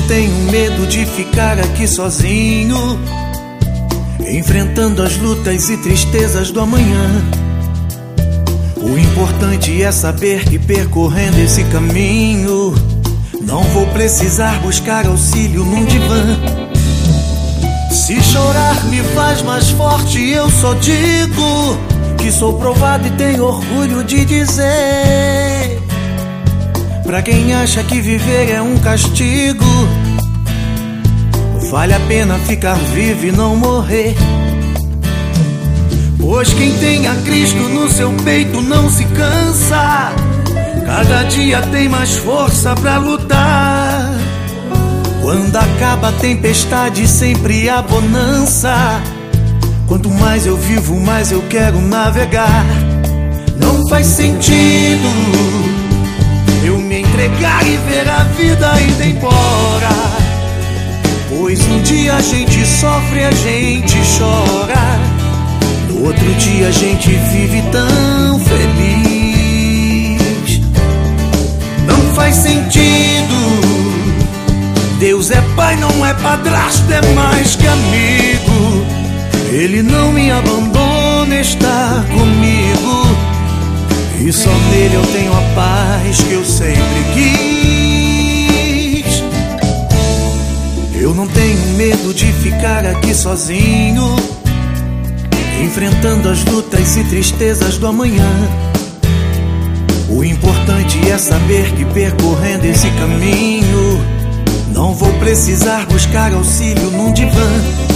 tenho medo de ficar aqui sozinho, enfrentando as lutas e tristezas do amanhã. O importante é saber que percorrendo esse caminho não vou precisar buscar auxílio num divã. Se chorar me faz mais forte, eu só digo que sou provado e tenho orgulho de dizer. Pra quem acha que viver é um castigo, vale a pena ficar vivo e não morrer. Pois quem tem a Cristo no seu peito não se cansa, cada dia tem mais força pra lutar. Quando acaba a tempestade, sempre há bonança. Quanto mais eu vivo, mais eu quero navegar. Não faz sentido eu me entregar e ver a vida indo embora, pois um dia a gente sofre, a gente chora, no outro dia a gente vive tão feliz. Não faz sentido. Deus é pai, não é padrasto, é mais que amigo. Ele não me abandona, está comigo, e só nele eu tenho a paz que eu sempre quis. Eu não tenho medo de ficar aqui sozinho, enfrentando as lutas e tristezas do amanhã. O importante é saber que percorrendo esse caminho não vou precisar buscar auxílio num divã.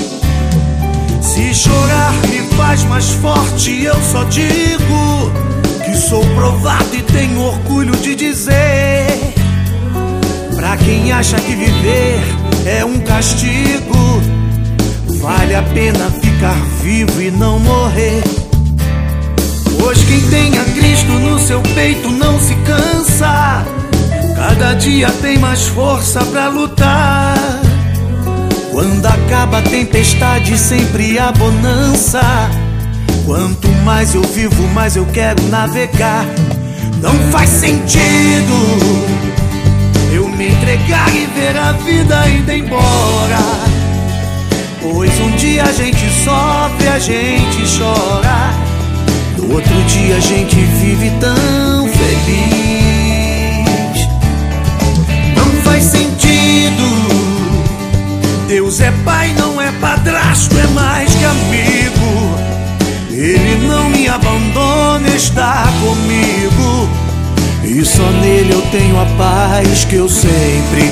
Se chorar me faz mais forte, eu só digo que sou provado e tenho orgulho de dizer. Pra quem acha que viver é um castigo, vale a pena ficar vivo e não morrer. Pois quem tem a Cristo no seu peito não se cansa, cada dia tem mais força pra lutar. Quando acaba a tempestade, sempre há bonança. Quanto mais eu vivo, mais eu quero navegar. Não faz sentido eu me entregar e ver a vida indo embora, pois um dia a gente sofre, a gente chora, no outro dia a gente vive tão feliz. Não faz sentido. Deus é pai, não é padrasto, é mais que amigo. Ele não me abandona, está comigo, e só nele eu tenho a paz que eu sempre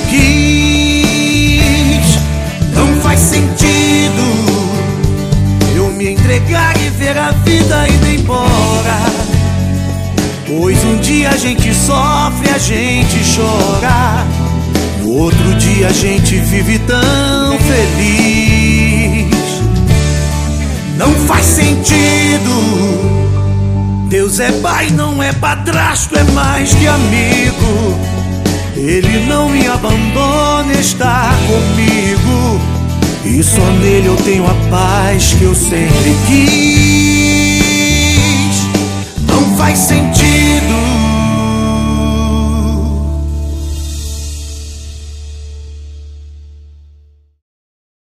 quis. Não faz sentido eu me entregar e ver a vida indo embora, pois um dia a gente sofre, a gente chora, no outro dia a gente vive tão feliz. Não faz sentido. Deus é pai, não é padrasto, é mais que amigo. Ele não me abandona, está comigo, e só nele eu tenho a paz que eu sempre quis. Não faz sentido